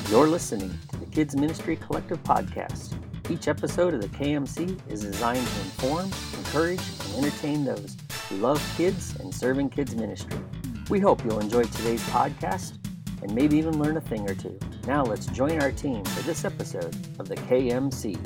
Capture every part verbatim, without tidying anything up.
You're listening to the Kids Ministry Collective podcast. Each episode of the K M C is designed to inform, encourage, and entertain those who love kids and serving kids ministry. We hope you'll enjoy today's podcast and maybe even learn a thing or two. Now let's join our team for this episode of the K M C.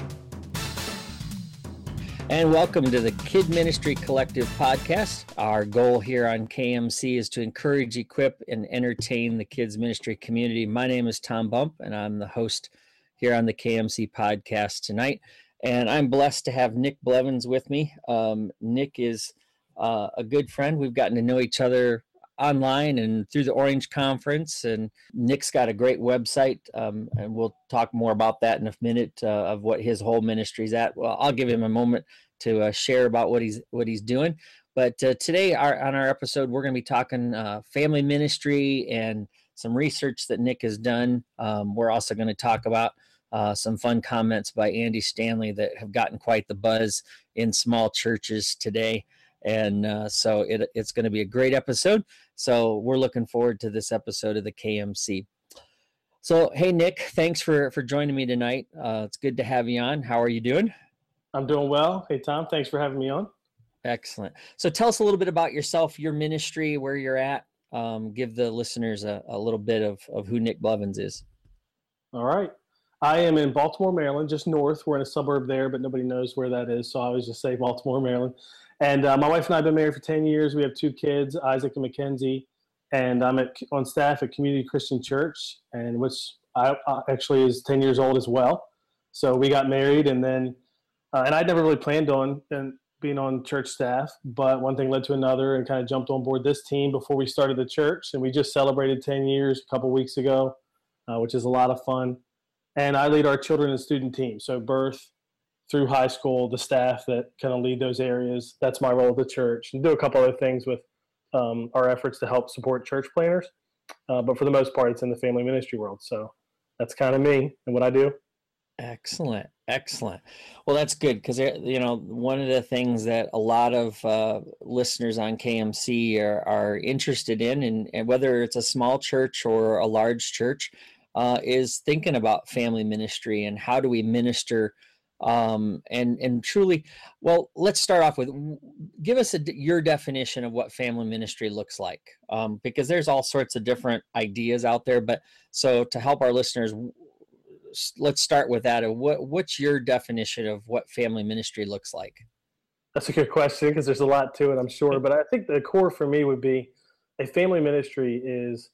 And welcome to the Kid Ministry Collective podcast. Our goal here on K M C is to encourage, equip, and entertain the kids ministry community. My name is Tom Bump, and I'm the host here on the K M C podcast tonight. And I'm blessed to have Nick Blevins with me. Um, Nick is uh, a good friend. We've gotten to know each other online and through the Orange Conference. And Nick's got a great website, um, and we'll talk more about that in a minute uh, of what his whole ministry's at. Well, I'll give him a moment to uh, share about what he's what he's doing. But uh, today, our, on our episode, we're going to be talking uh, family ministry and some research that Nick has done. Um, we're also going to talk about uh, some fun comments by Andy Stanley that have gotten quite the buzz in small churches today. And uh, so it, it's going to be a great episode. So we're looking forward to this episode of the K M C. So, hey, Nick, thanks for, for joining me tonight. Uh, it's good to have you on. How are you doing? I'm doing well. Hey, Tom, thanks for having me on. Excellent. So tell us a little bit about yourself, your ministry, where you're at. Um, give the listeners a, a little bit of, of who Nick Blevins is. All right. I am in Baltimore, Maryland, just north. We're in a suburb there, but nobody knows where that is. So I always just say Baltimore, Maryland. And uh, my wife and I have been married for ten years. We have two kids, Isaac and Mackenzie. And I'm at, on staff at Community Christian Church, and which I, uh, actually is ten years old as well. So we got married, and then Uh, and I'd never really planned on and being on church staff, but one thing led to another and kind of jumped on board this team before we started the church. And we just celebrated ten years a couple weeks ago, uh, which is a lot of fun. And I lead our children and student team. So birth through high school, the staff that kind of lead those areas. That's my role at the church. And do a couple other things with um, our efforts to help support church planners. Uh, but for the most part, it's in the family ministry world. So that's kind of me and what I do. Excellent. Excellent. Well, that's good because, you know, one of the things that a lot of uh, listeners on K M C are, are interested in, and, and whether it's a small church or a large church, uh, is thinking about family ministry and how do we minister um, and, and truly, well, let's start off with, give us a, your definition of what family ministry looks like, um, because there's all sorts of different ideas out there. But so to help our listeners, let's start with that. What what's your definition of what family ministry looks like? That's a good question because there's a lot to it, I'm sure. But I think the core for me would be a family ministry is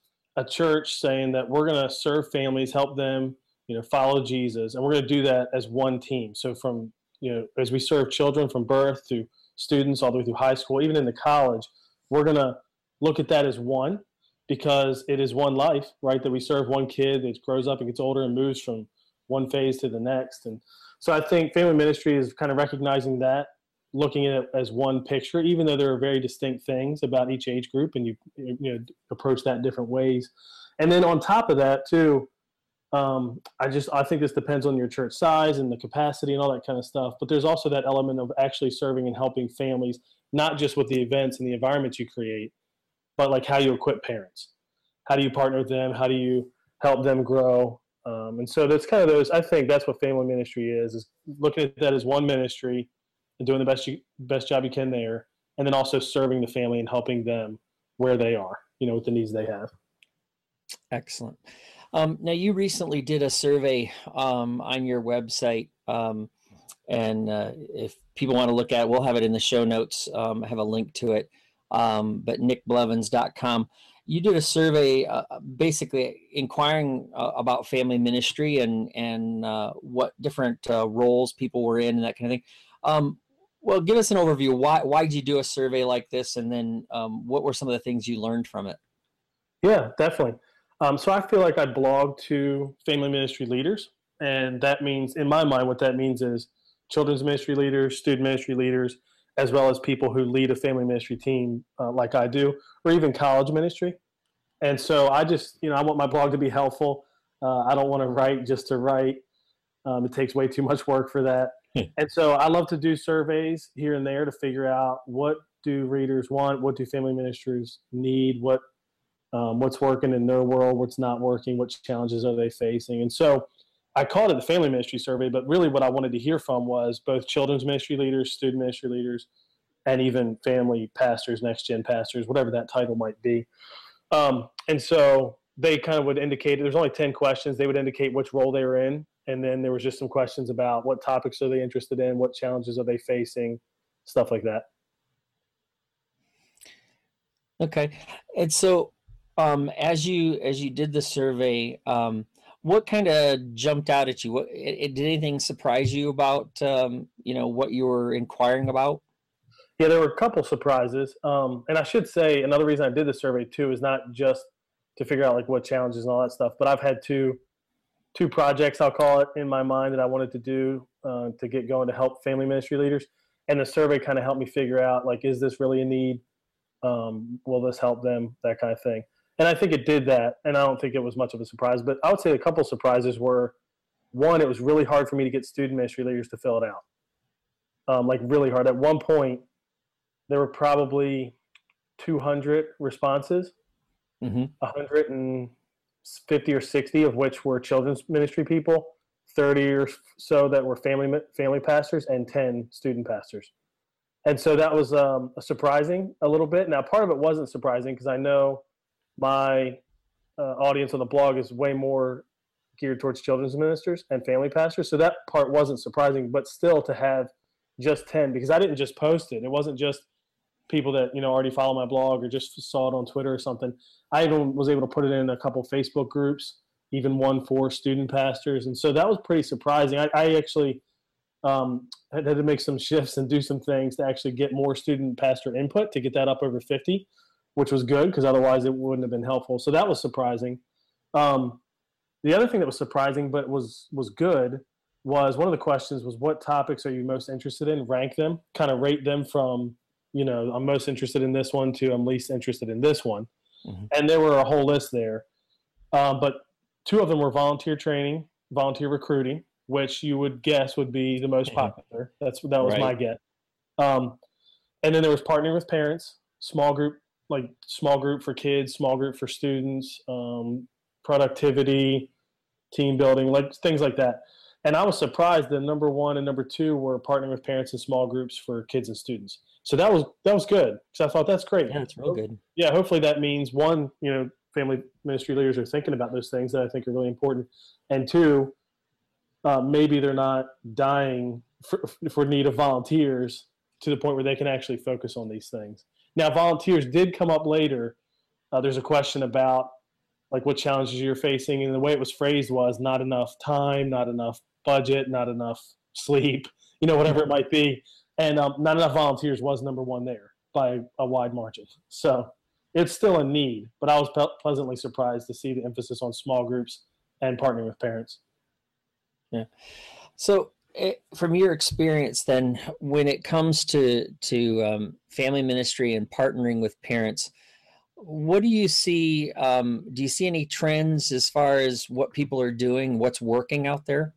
a church saying that we're going to serve families, help them, you know, follow Jesus, and we're going to do that as one team. So from, you know, as we serve children from birth to students all the way through high school, even into college, we're going to look at that as one. Because it is one life, right, that we serve one kid that grows up and gets older and moves from one phase to the next. And so I think family ministry is kind of recognizing that, looking at it as one picture, even though there are very distinct things about each age group, and you you know approach that in different ways. And then on top of that, too, um, I just I think this depends on your church size and the capacity and all that kind of stuff. But there's also that element of actually serving and helping families, not just with the events and the environment you create, but like how you equip parents. How do you partner with them? How do you help them grow? Um, and so that's kind of those, I think that's what family ministry is, is looking at that as one ministry and doing the best you, best job you can there. And then also serving the family and helping them where they are, you know, with the needs they have. Excellent. Um, now you recently did a survey um, on your website. Um, and uh, if people want to look at it, we'll have it in the show notes. Um, I have a link to it. Um, but nick blevins dot com. You did a survey uh, basically inquiring uh, about family ministry and, and uh, what different uh, roles people were in and that kind of thing. Um, well, give us an overview. Why why did you do a survey like this? And then um, what were some of the things you learned from it? Yeah, definitely. Um, so I feel like I blog to family ministry leaders. And that means, in my mind, what that means is children's ministry leaders, student ministry leaders, as well as people who lead a family ministry team uh, like I do, or even college ministry. And so I just, you know, I want my blog to be helpful. Uh, I don't want to write just to write. Um, it takes way too much work for that. And so I love to do surveys here and there to figure out what do readers want, what do family ministers need, what um, what's working in their world, what's not working, what challenges are they facing. And so I called it the Family Ministry Survey, but really what I wanted to hear from was both children's ministry leaders, student ministry leaders, and even family pastors, next-gen pastors, whatever that title might be. Um, and so they kind of would indicate, there's only ten questions, they would indicate which role they were in. And then there was just some questions about what topics are they interested in, what challenges are they facing, stuff like that. Okay. And so um, as you as you did the survey, um, what kind of jumped out at you? What it, it, did anything surprise you about um, you know what you were inquiring about? Yeah, there were a couple surprises. Um, and I should say another reason I did the survey too is not just to figure out like what challenges and all that stuff, but I've had two two projects, I'll call it, in my mind that I wanted to do uh, to get going to help family ministry leaders. And the survey kind of helped me figure out, like, is this really a need? Um, will this help them? That kind of thing. And I think it did that. And I don't think it was much of a surprise. But I would say a couple surprises were, one, it was really hard for me to get student ministry leaders to fill it out. Um, like, really hard. At one point, there were probably two hundred responses, mm-hmm. one hundred fifty or sixty of which were children's ministry people, thirty or so that were family family pastors, and ten student pastors. And so that was um, surprising a little bit. Now, part of it wasn't surprising because I know my uh, audience on the blog is way more geared towards children's ministers and family pastors. So that part wasn't surprising, but still to have just ten, because I didn't just post it. It wasn't just people that, you know, already follow my blog or just saw it on Twitter or something. I even was able to put it in a couple Facebook groups, even one for student pastors. And so that was pretty surprising. I, I actually um, had to make some shifts and do some things to actually get more student pastor input to get that up over fifty, which was good because otherwise it wouldn't have been helpful. So that was surprising. Um, the other thing that was surprising but was was good was one of the questions was, what topics are you most interested in? Rank them, kind of rate them from, you know, I'm most interested in this one to I'm least interested in this one. Mm-hmm. And there were a whole list there. Um, but two of them were volunteer training, volunteer recruiting, which you would guess would be the most popular. That's That was right. my guess. Um, and then there was partnering with parents, small group, like small group for kids, small group for students, um, productivity, team building, like things like that. And I was surprised that number one and number two were partnering with parents in small groups for kids and students. So that was that was good because I thought that's great. Yeah, it's real good. Yeah, hopefully that means, one, you know, family ministry leaders are thinking about those things that I think are really important, and two, uh, maybe they're not dying for, for need of volunteers to the point where they can actually focus on these things. Now, volunteers did come up later. Uh, there's a question about like what challenges you're facing, and the way it was phrased was not enough time, not enough budget, not enough sleep, you know, whatever it might be. And um, not enough volunteers was number one there by a wide margin. So it's still a need, but I was pe- pleasantly surprised to see the emphasis on small groups and partnering with parents. Yeah. So it, from your experience then, when it comes to, to um, family ministry and partnering with parents, what do you see? Um, do you see any trends as far as what people are doing, what's working out there?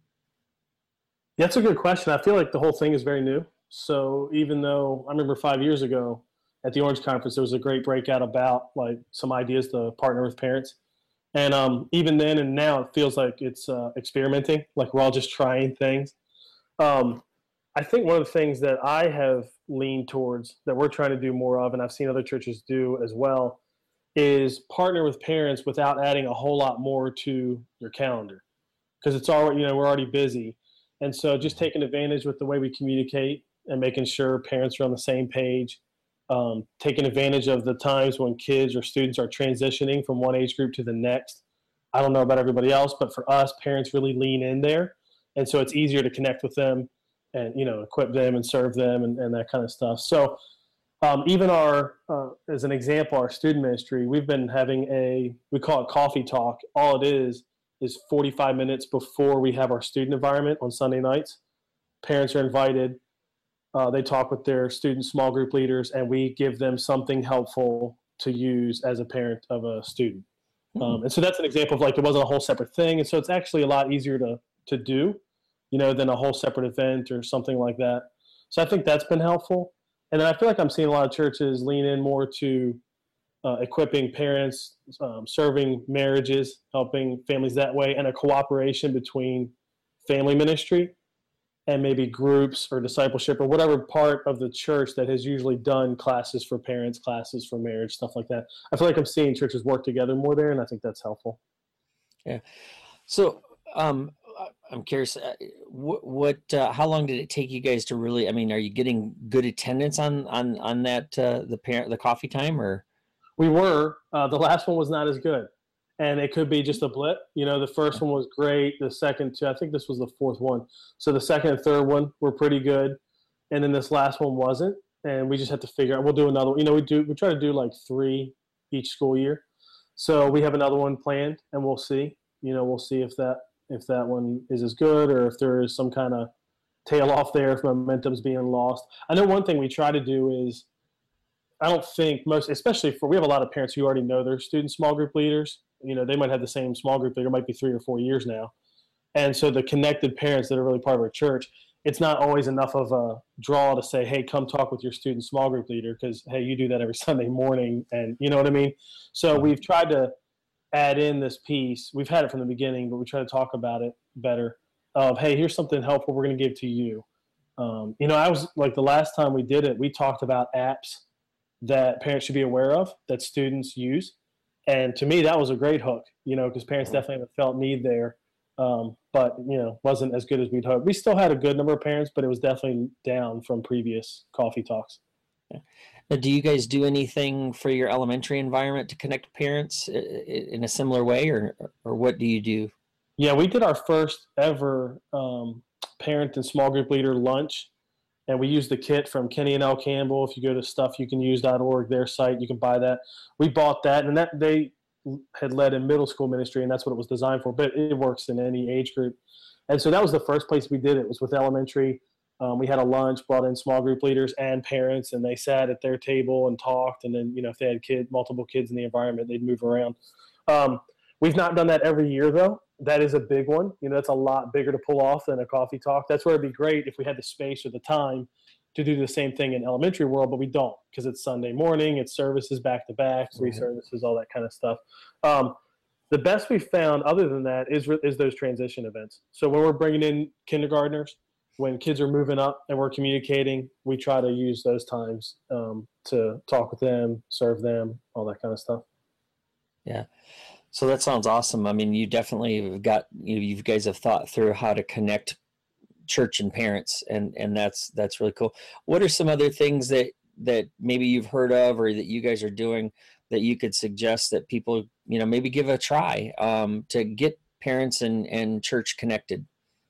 Yeah, that's a good question. I feel like the whole thing is very new. So even though I remember five years ago at the Orange Conference, there was a great breakout about like some ideas to partner with parents. And um, even then and now it feels like it's uh, experimenting, like we're all just trying things. Um, I think one of the things that I have leaned towards that we're trying to do more of, and I've seen other churches do as well, is partner with parents without adding a whole lot more to your calendar. Because it's already, you know, we're already busy. And so just taking advantage with the way we communicate and making sure parents are on the same page, um, taking advantage of the times when kids or students are transitioning from one age group to the next. I don't know about everybody else, but for us, parents really lean in there. And so it's easier to connect with them and, you know, equip them and serve them and, and that kind of stuff. So um, even our, uh, as an example, our student ministry, we've been having a, we call it coffee talk. All it is is forty-five minutes before we have our student environment on Sunday nights. Parents are invited. Uh, they talk with their student small group leaders, and we give them something helpful to use as a parent of a student. Mm-hmm. Um, and so that's an example of like, it wasn't a whole separate thing. And so it's actually a lot easier to, to do, you know, than a whole separate event or something like that. So I think that's been helpful. And then I feel like I'm seeing a lot of churches lean in more to uh, equipping parents, um, serving marriages, helping families that way, and a cooperation between family ministry and maybe groups or discipleship or whatever part of the church that has usually done classes for parents, classes for marriage, stuff like that. I feel like I'm seeing churches work together more there, and I think that's helpful. Yeah. So um, I'm curious, uh, what, what uh, how long did it take you guys to really? I mean, are you getting good attendance on on on that uh, the parent the coffee time or? We were. Uh, the last one was not as good, and it could be just a blip. You know, the first one was great. The second two, I think this was the fourth one. So the second and third one were pretty good, and then this last one wasn't. And we just have to figure out. We'll do another one. You know, we do. We try to do like three each school year. So we have another one planned, and we'll see. You know, we'll see if that if that one is as good or if there is some kind of tail off there, if momentum's being lost. I know one thing we try to do is, I don't think most, especially for, we have a lot of parents who already know their student small group leaders. You know, they might have the same small group leader, might be three or four years now. And so the connected parents that are really part of our church, it's not always enough of a draw to say, hey, come talk with your student small group leader because, hey, you do that every Sunday morning. And you know what I mean? So we've tried to add in this piece. We've had it from the beginning, but we try to talk about it better of, hey, here's something helpful we're going to give to you. Um, you know, I was like the last time we did it, we talked about apps that parents should be aware of that students use. And to me, that was a great hook, you know, because parents definitely have felt need there. Um, but, you know, wasn't as good as we'd hoped. We still had a good number of parents, but it was definitely down from previous coffee talks. Now, do you guys do anything for your elementary environment to connect parents in a similar way, or or what do you do? Yeah, we did our first ever um, parent and small group leader lunch. And we used the kit from Kenny and L. Campbell. If you go to stuff you can use dot org, their site, you can buy that. We bought that, and that they had led in middle school ministry, and that's what it was designed for. But it works in any age group. And so that was the first place we did it. It was with elementary. Um, we had a lunch, brought in small group leaders and parents, and they sat at their table and talked. And then, you know, if they had kid, multiple kids in the environment, they'd move around. Um, we've not done that every year, though. That is a big one. You know, that's a lot bigger to pull off than a coffee talk. That's where it'd be great if we had the space or the time to do the same thing in elementary world, but we don't because it's Sunday morning, it's services back to back, three mm-hmm. services, all that kind of stuff. Um, the best we found other than that is, is those transition events. So when we're bringing in kindergartners, when kids are moving up and we're communicating, we try to use those times um, to talk with them, serve them, all that kind of stuff. Yeah. So that sounds awesome. I mean, you definitely have got, you, you guys have thought through how to connect church and parents, and, and that's, that's really cool. What are some other things that, that maybe you've heard of or that you guys are doing that you could suggest that people, you know, maybe give a try um, to get parents and, and church connected?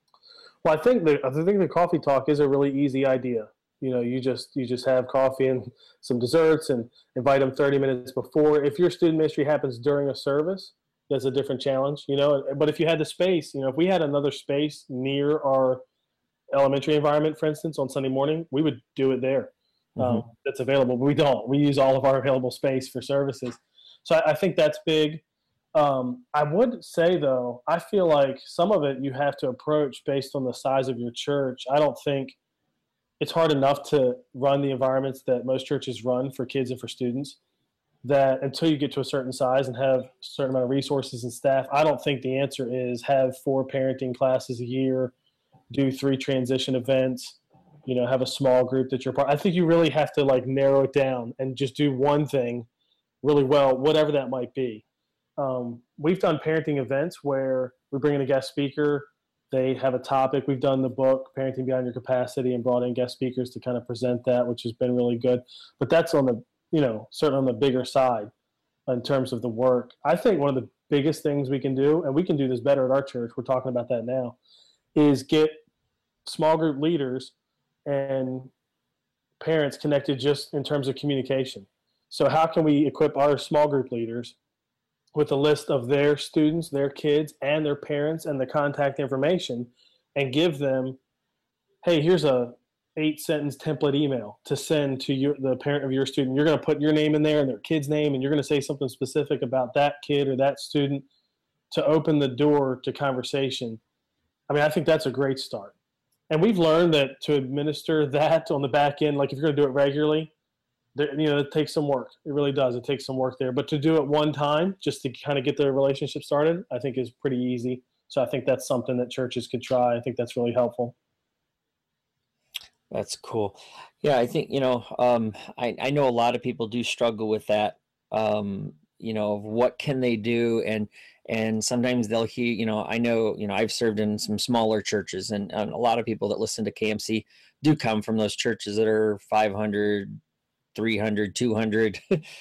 Well, I think the, I think the coffee talk is a really easy idea. You know, you just you just have coffee and some desserts and invite them thirty minutes before. If your student ministry happens during a service, that's a different challenge, you know. But if you had the space, you know, if we had another space near our elementary environment, for instance, on Sunday morning, we would do it there. Mm-hmm. Um, that's available, but we don't. We use all of our available space for services. So I, I think that's big. Um, I would say, though, I feel like some of it you have to approach based on the size of your church. I don't think it's hard enough to run the environments that most churches run for kids and for students, that until you get to a certain size and have a certain amount of resources and staff, I don't think the answer is have four parenting classes a year, do three transition events, you know, have a small group that you're part. I think you really have to like narrow it down and just do one thing really well, whatever that might be. Um, we've done parenting events where we bring in a guest speaker. They have a topic. We've done the book, Parenting Beyond Your Capacity, and brought in guest speakers to kind of present that, which has been really good. But that's on the, you know, certainly on the bigger side in terms of the work. I think one of the biggest things we can do, and we can do this better at our church, we're talking about that now, is get small group leaders and parents connected just in terms of communication. So how can we equip our small group leaders with a list of their students, their kids, and their parents and the contact information, and give them, hey, here's a eight sentence template email to send to your, the parent of your student. You're going to put your name in there and their kid's name, and you're going to say something specific about that kid or that student to open the door to conversation. I mean, I think that's a great start. And we've learned that to administer that on the back end, like if you're going to do it regularly, there, you know, it takes some work. It really does. It takes some work there. But to do it one time, just to kind of get the relationship started, I think is pretty easy. So I think that's something that churches could try. I think that's really helpful. That's cool. Yeah, I think, you know, um, I, I know a lot of people do struggle with that, um, you know, of what can they do? And, and sometimes they'll hear, you know, I know, you know, I've served in some smaller churches, and, and a lot of people that listen to K M C do come from those churches that are five hundred, three hundred, two hundred.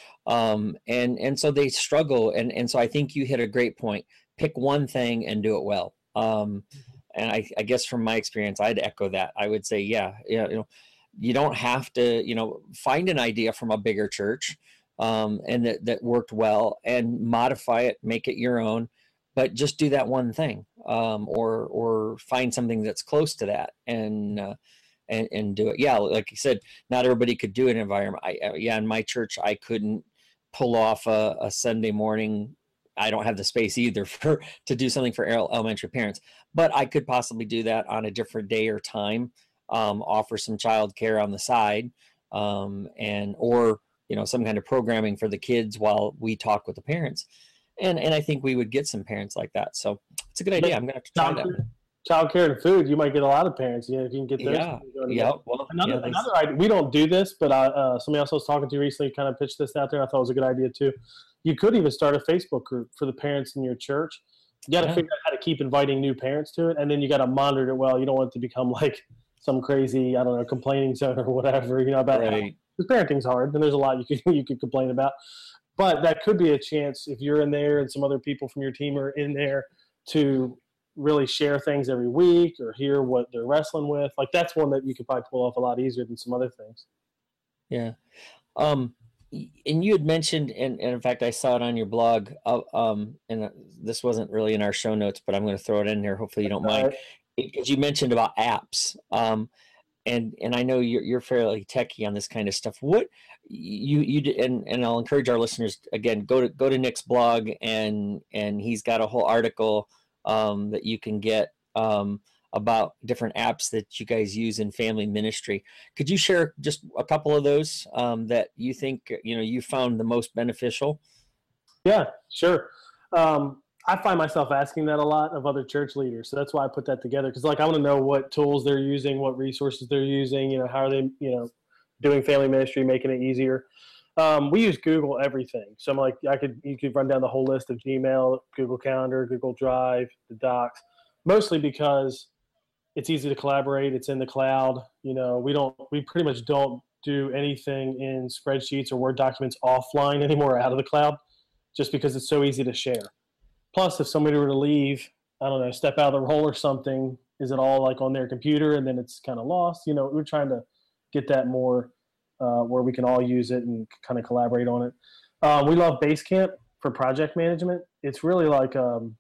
um, and, and so they struggle. And, and so I think you hit a great point. Pick one thing and do it well. Um, and I, I guess from my experience, I'd echo that. I would say, yeah, yeah, you know, you don't have to, you know, find an idea from a bigger church, um, and that, that worked well, and modify it, make it your own, but just do that one thing, um, or, or find something that's close to that, and, uh, and, and do it. Yeah. Like you said, not everybody could do an environment. I, yeah, in my church, I couldn't pull off a, a Sunday morning. I don't have the space either for to do something for elementary parents, but I could possibly do that on a different day or time, um, offer some childcare on the side, um, and or you know some kind of programming for the kids while we talk with the parents, and and I think we would get some parents like that. So it's a good idea. I'm gonna have to try that. Childcare and food, you might get a lot of parents. You know, if you can get those. Yeah, yeah. Well, another, yeah, another idea. We don't do this, but I, uh, somebody else I was talking to recently kind of pitched this out there. I thought it was a good idea too. You could even start a Facebook group for the parents in your church. You got to yeah. figure out how to keep inviting new parents to it, and then you got to monitor it well. You don't want it to become like some crazy, I don't know, complaining zone or whatever. You know about right. Because parenting's hard, and there's a lot you could you could complain about. But that could be a chance if you're in there and some other people from your team are in there to really share things every week or hear what they're wrestling with. Like that's one that you could probably pull off a lot easier than some other things. Yeah. Um, and you had mentioned, and, and in fact, I saw it on your blog, uh, um, and this wasn't really in our show notes, but I'm going to throw it in there. Hopefully you don't mind. Right. Because you mentioned about apps. Um, and, and I know you're, you're fairly techie on this kind of stuff. What you, you, and, and I'll encourage our listeners, again, go to, go to Nick's blog, and, and he's got a whole article um, that you can get um, about different apps that you guys use in family ministry. Could you share just a couple of those um, that you think, you know, you found the most beneficial? Yeah, sure. Um, I find myself asking that a lot of other church leaders. So that's why I put that together. Because like, I want to know what tools they're using, what resources they're using, you know, how are they, you know, doing family ministry, making it easier. Um, we use Google everything. So I'm like, I could, you could run down the whole list of Gmail, Google Calendar, Google Drive, the Docs, mostly because it's easy to collaborate. It's in the cloud. You know, we don't, we pretty much don't do anything in spreadsheets or Word documents offline anymore, out of the cloud, just because it's so easy to share. Plus, if somebody were to leave, I don't know, step out of the role or something, is it all like on their computer and then it's kind of lost? You know, we're trying to get that more uh, where we can all use it and kind of collaborate on it. Uh, we love Basecamp for project management. It's really like um,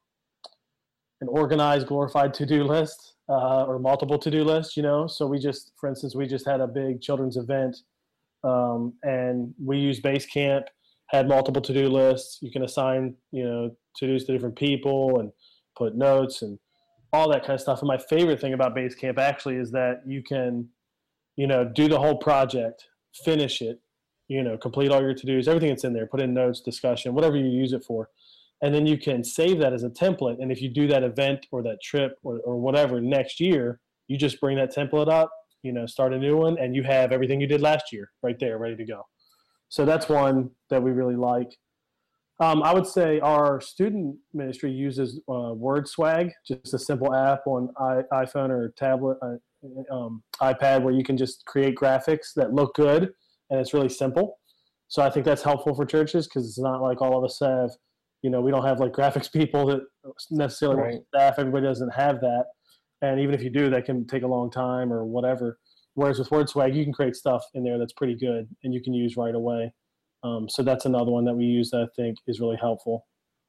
an organized, glorified to-do list uh, or multiple to-do lists, you know? So we just, for instance, we just had a big children's event um, and we use Basecamp, had multiple to-do lists. You can assign, you know, to-dos to different people and put notes and all that kind of stuff. And my favorite thing about Basecamp actually is that you can, you know, do the whole project, finish it, you know, complete all your to-dos, everything that's in there, put in notes, discussion, whatever you use it for. And then you can save that as a template. And if you do that event or that trip or, or whatever next year, you just bring that template up, you know, start a new one, and you have everything you did last year right there, ready to go. So that's one that we really like. Um, I would say our student ministry uses uh, WordSwag, just a simple app on I, iPhone or tablet, uh, um, iPad, where you can just create graphics that look good, and it's really simple. So I think that's helpful for churches because it's not like all of us have, you know, we don't have like graphics people that necessarily right. staff. Everybody doesn't have that. And even if you do, that can take a long time or whatever. Whereas with WordSwag, you can create stuff in there that's pretty good and you can use right away. Um, so that's another one that we use that I think is really helpful.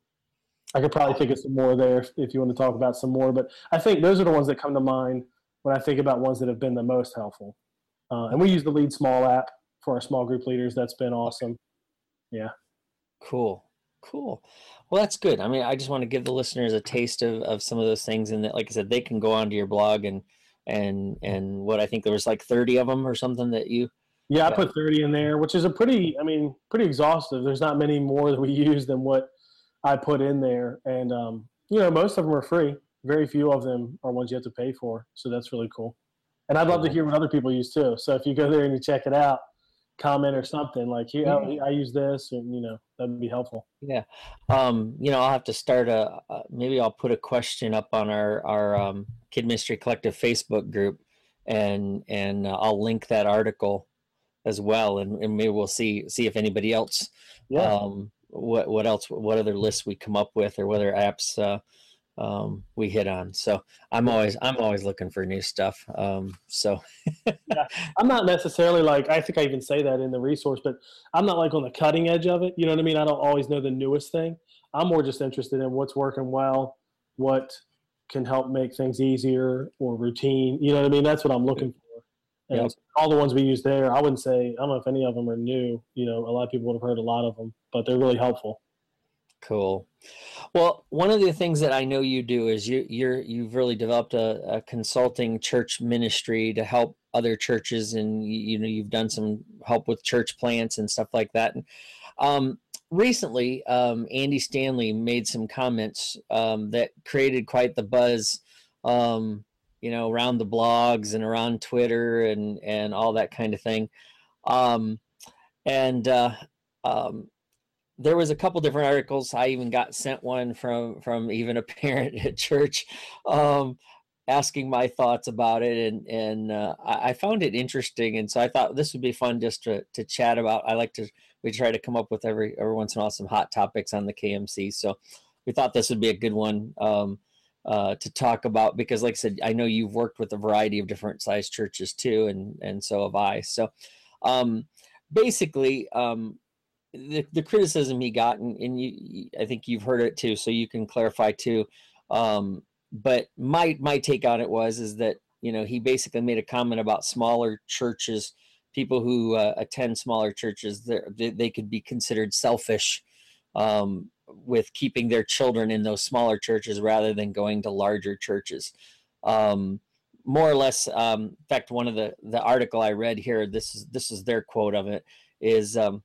I could probably think of some more there if, if you want to talk about some more, but I think those are the ones that come to mind when I think about ones that have been the most helpful. Uh, and we use the Lead Small app for our small group leaders. That's been awesome. Yeah. Cool. Cool. Well, that's good. I mean, I just want to give the listeners a taste of, of some of those things. And that, like I said, they can go onto your blog and, and, and what I think there was like thirty of them or something that you, Yeah, I But put thirty in there, which is a pretty, I mean, pretty exhaustive. There's not many more that we use than what I put in there. And, um, you know, most of them are free. Very few of them are ones you have to pay for. So that's really cool. And I'd love to cool. hear what other people use too. So if you go there and you check it out, comment or something like, here, oh, I use this, and, you know, that'd be helpful. Yeah. Um, you know, I'll have to start a, uh, maybe I'll put a question up on our, our um, Kid Ministry Collective Facebook group, and, and uh, I'll link that article as well. And, and maybe we'll see, see if anybody else, Yeah. um, what, what else, what other lists we come up with, or whether apps, uh, um, we hit on. So I'm always, I'm always looking for new stuff. Um, so Yeah. I'm not necessarily like, I think I even say that in the resource, but I'm not like on the cutting edge of it. You know what I mean? I don't always know the newest thing. I'm more just interested in what's working well, what can help make things easier or routine. You know what I mean? That's what I'm looking for. And Yep. all the ones we use there, I wouldn't say, I don't know if any of them are new. You know, a lot of people would have heard a lot of them, but they're really helpful. Cool. Well, one of the things that I know you do is you you're you've really developed a, a consulting church ministry to help other churches, and you, you know you've done some help with church plants and stuff like that. And um, recently, um, Andy Stanley made some comments um, that created quite the buzz, um, you know, around the blogs and around Twitter and and all that kind of thing. Um, and uh, um, there was a couple different articles. I even got sent one from from even a parent at church, um, asking my thoughts about it, and and uh, I, I found it interesting, and so I thought this would be fun just to to chat about. I like to we try to come up with every every once in a while some hot topics on the K M C, so we thought this would be a good one um, uh, to talk about, because, like I said, I know you've worked with a variety of different size churches too, and and so have I. So um, basically. Um, The, the criticism he got, and, and you, I think you've heard it too, so you can clarify too. Um, but my my take on it was is that you know he basically made a comment about smaller churches, people who uh, attend smaller churches. They they could be considered selfish um, with keeping their children in those smaller churches rather than going to larger churches. Um, more or less, um, in fact, one of the the article I read here, this is this is their quote of it, is. Um,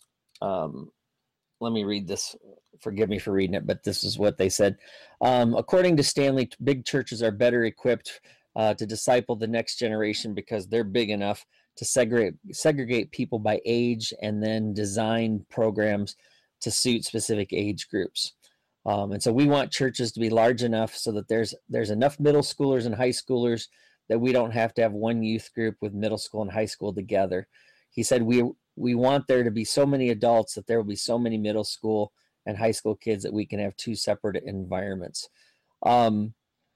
Um, let me read this. Forgive me for reading it, but this is what they said. Um, according to Stanley, big churches are better equipped uh, to disciple the next generation because they're big enough to segregate segregate people by age and then design programs to suit specific age groups. Um, and so we want churches to be large enough so that there's there's enough middle schoolers and high schoolers that we don't have to have one youth group with middle school and high school together. He said we we want there to be so many adults that there will be so many middle school and high school kids that we can have two separate environments. Um,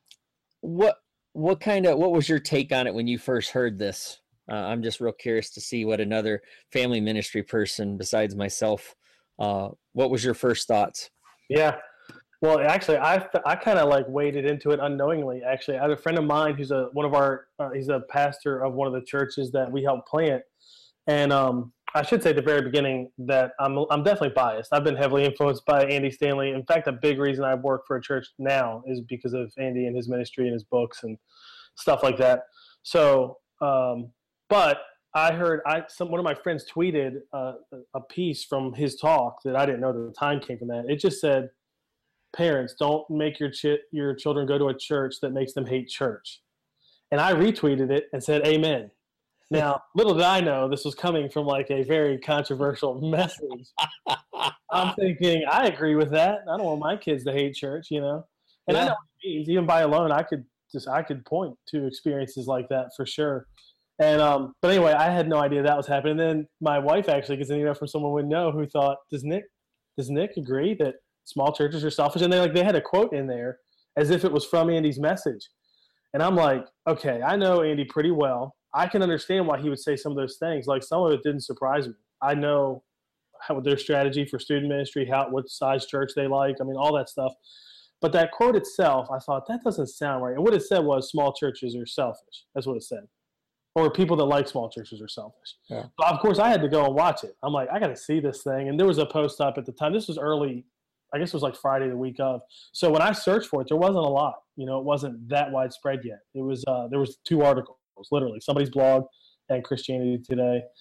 what what kind of what was your take on it when you first heard this? Uh, I'm just real curious to see what another family ministry person besides myself. Uh, what was your first thoughts? Yeah. Well, actually, I I kind of like waded into it unknowingly. Actually, I had a friend of mine who's a one of our uh, he's a pastor of one of the churches that we helped plant, and um, I should say at the very beginning that I'm I'm definitely biased. I've been heavily influenced by Andy Stanley. In fact, a big reason I work for a church now is because of Andy and his ministry and his books and stuff like that. So, um, but I heard I some one of my friends tweeted uh, a piece from his talk that I didn't know the time came from that. It just said, "Parents, don't make your ch- your children go to a church that makes them hate church." And I retweeted it and said, "Amen." Now, little did I know this was coming from like a very controversial message. I'm thinking, I agree with that. I don't want my kids to hate church, you know. And yeah. I know what it means. Even by alone, I could just I could point to experiences like that for sure. And um, but anyway, I had no idea that was happening. And then my wife actually gets an email from someone we know who thought, "Does Nick does Nick agree that small churches are selfish?" And they like they had a quote in there as if it was from Andy's message. And I'm like, okay, I know Andy pretty well. I can understand why he would say some of those things. Like some of it didn't surprise me. I know how their strategy for student ministry, how what size church they like. I mean, all that stuff. But that quote itself, I thought that doesn't sound right. And what it said was small churches are selfish. That's what it said. Or people that like small churches are selfish. Yeah. But of course, I had to go and watch it. I'm like, I got to see this thing. And there was a post up at the time. This was early. I guess it was like Friday the week of. So when I searched for it, there wasn't a lot. You know, it wasn't that widespread yet. It was uh, there was two articles, literally, somebody's blog and Christianity Today.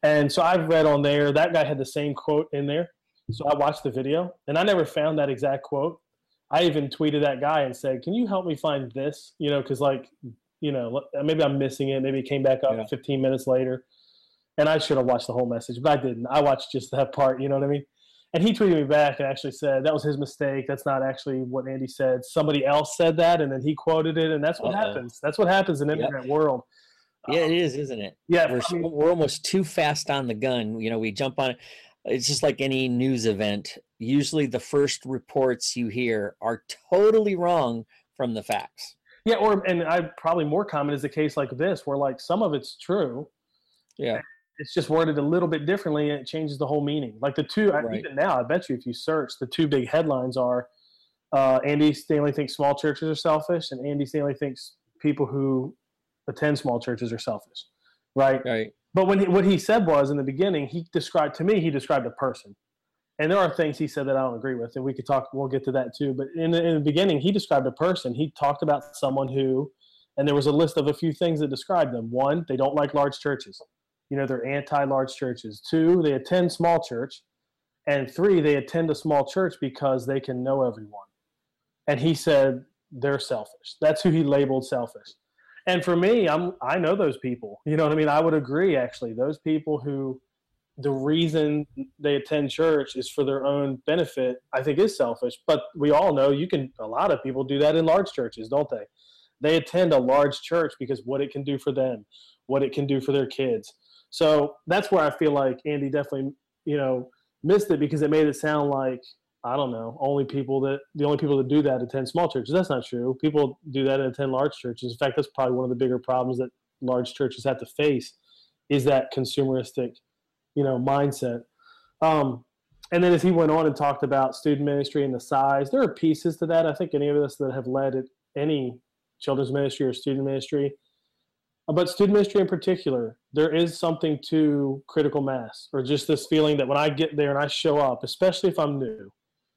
And so I've read on there, that guy had the same quote in there. So I watched the video, and I never found that exact quote. I even tweeted that guy and said, can you help me find this? You know, because like, you know, maybe I'm missing it. Maybe it came back up yeah. fifteen minutes later. And I should have watched the whole message, but I didn't. I watched just that part, you know what I mean? And he tweeted me back and actually said, that was his mistake. That's not actually what Andy said. Somebody else said that, and then he quoted it, and that's what Uh-oh. happens. That's what happens in the yep. internet world. Yeah, it is, isn't it? Yeah. We're, I mean, we're almost too fast on the gun. You know, we jump on it. It's just like any news event. Usually the first reports you hear are totally wrong from the facts. Yeah, or and I probably more common is the case like this, where like some of it's true. Yeah. It's just worded a little bit differently, and it changes the whole meaning. Like the two, right. even now, I bet you if you search, the two big headlines are uh, Andy Stanley thinks small churches are selfish, and Andy Stanley thinks people who attend small churches are selfish, right? Right. But when he, what he said was in the beginning, he described to me, he described a person. And there are things he said that I don't agree with, and we could talk, we'll get to that too. But in the, in the beginning, he described a person. He talked about someone who, and there was a list of a few things that described them. One, they don't like large churches. You know, they're anti-large churches. Two, they attend small church. And three, they attend a small church because they can know everyone. And he said they're selfish. That's who he labeled selfish. And for me, I'm I know those people. You know what I mean? I would agree, actually. Those people who the reason they attend church is for their own benefit, I think is selfish. But we all know you can a lot of people do that in large churches, don't they? They attend a large church because what it can do for them, what it can do for their kids. So that's where I feel like Andy definitely, you know, missed it, because it made it sound like, I don't know, only people that the only people that do that attend small churches. That's not true. People do that and attend large churches. In fact, that's probably one of the bigger problems that large churches have to face, is that consumeristic, you know, mindset. Um, and then as he went on and talked about student ministry and the size, there are pieces to that. I think any of us that have led any children's ministry or student ministry, but student ministry in particular, there is something to critical mass, or just this feeling that when I get there and I show up, especially if I'm new,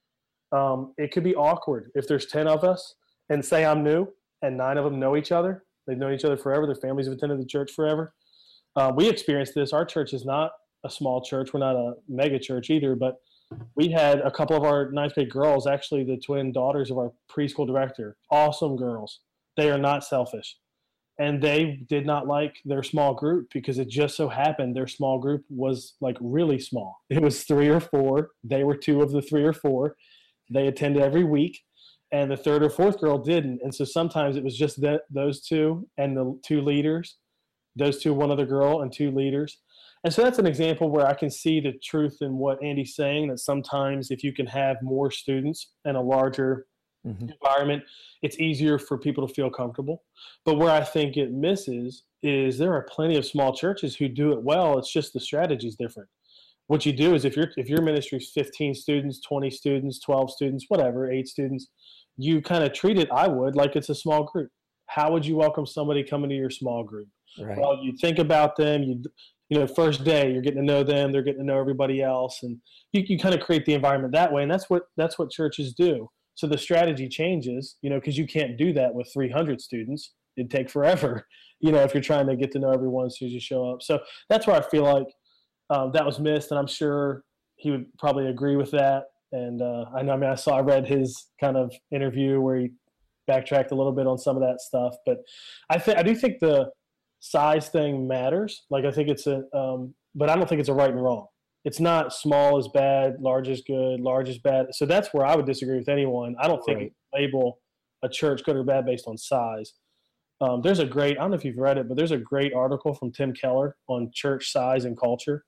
um, it could be awkward if there's ten of us and say I'm new and nine of them know each other. They've known each other forever. Their families have attended the church forever. Uh, we experienced this. Our church is not a small church. We're not a mega church either, but we had a couple of our ninth grade girls, actually the twin daughters of our preschool director, awesome girls. They are not selfish. And they did not like their small group because it just so happened their small group was like really small. It was three or four. They were two of the three or four. They attended every week, and the third or fourth girl didn't. And so sometimes it was just that those two and the two leaders, those two, one other girl and two leaders. And so that's an example where I can see the truth in what Andy's saying, that sometimes if you can have more students and a larger mm-hmm. environment, it's easier for people to feel comfortable. But where I think it misses is there are plenty of small churches who do it well. It's just the strategy is different. What you do is if, you're, if your ministry is fifteen students, twenty students, twelve students, whatever, eight students, you kind of treat it, I would, like it's a small group. How would you welcome somebody coming to your small group? Right. Well, you think about them, you you know, first day, you're getting to know them, they're getting to know everybody else, and you, you kind of create the environment that way, and that's what that's what churches do. So the strategy changes, you know, because you can't do that with three hundred students. It'd take forever, you know, if you're trying to get to know everyone as soon as you show up. So that's where I feel like um, that was missed, and I'm sure he would probably agree with that. And uh, I know, I mean, I saw, I read his kind of interview where he backtracked a little bit on some of that stuff, but I think I do think the size thing matters. Like I think it's a, um, but I don't think it's a right and wrong. It's not small is bad, large is good, large is bad. So that's where I would disagree with anyone. I don't think right. you label a church good or bad based on size. Um, there's a great, I don't know if you've read it, but there's a great article from Tim Keller on church size and culture.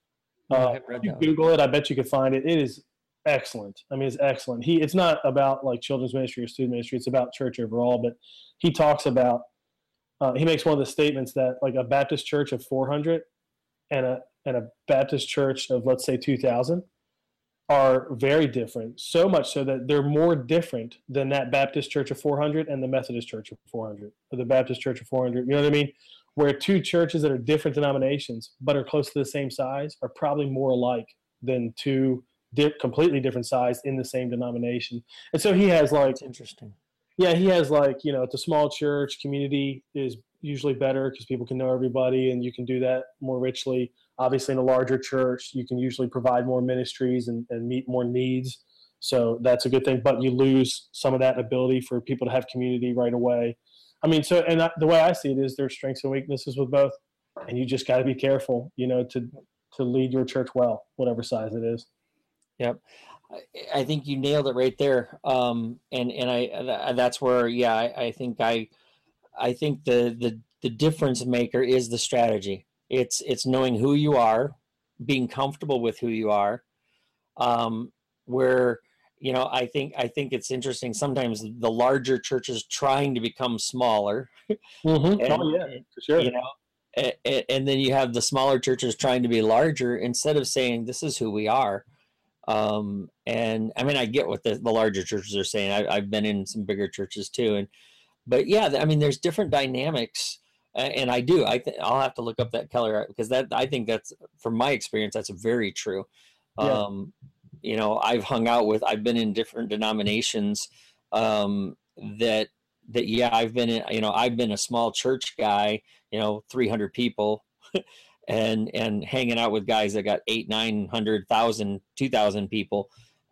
Uh, yeah, if you Google it, I bet you could find it. It is excellent. I mean, it's excellent. He, it's not about like children's ministry or student ministry. It's about church overall, but he talks about, uh, he makes one of the statements that like a Baptist church of four hundred and a, and a Baptist church of, let's say, two thousand are very different, so much so that they're more different than that Baptist church of four hundred and the Methodist church of four hundred, or the Baptist church of four hundred, you know what I mean? Where two churches that are different denominations but are close to the same size are probably more alike than two di- completely different size in the same denomination. And so he has like... That's interesting. Yeah, he has like, you know, at the small church, community is usually better because people can know everybody and you can do that more richly. Obviously, in a larger church, you can usually provide more ministries and, and meet more needs. So that's a good thing. But you lose some of that ability for people to have community right away. I mean, so and the way I see it is there's strengths and weaknesses with both, and you just got to be careful, you know, to to lead your church well, whatever size it is. Yep. I think you nailed it right there. Um, and, and I, that's where, yeah, I, I think I, I think the, the, the difference maker is the strategy. It's, it's knowing who you are, being comfortable with who you are. Um, where, you know, I think, I think it's interesting. Sometimes the larger churches trying to become smaller. Mm-hmm. And, oh yeah, for sure. You know, and, and then you have the smaller churches trying to be larger instead of saying, this is who we are. Um, and I mean, I get what the, the larger churches are saying. I, I've been in some bigger churches too. And, but yeah, I mean, there's different dynamics, and I do, I think I'll have to look up that Keller, because that, I think that's, from my experience, that's very true. Yeah. Um, you know, I've hung out with, I've been in different denominations, um, that, that, yeah, I've been in, you know, I've been a small church guy, you know, three hundred people. and and hanging out with guys that got eight, nine hundred thousand, two thousand people,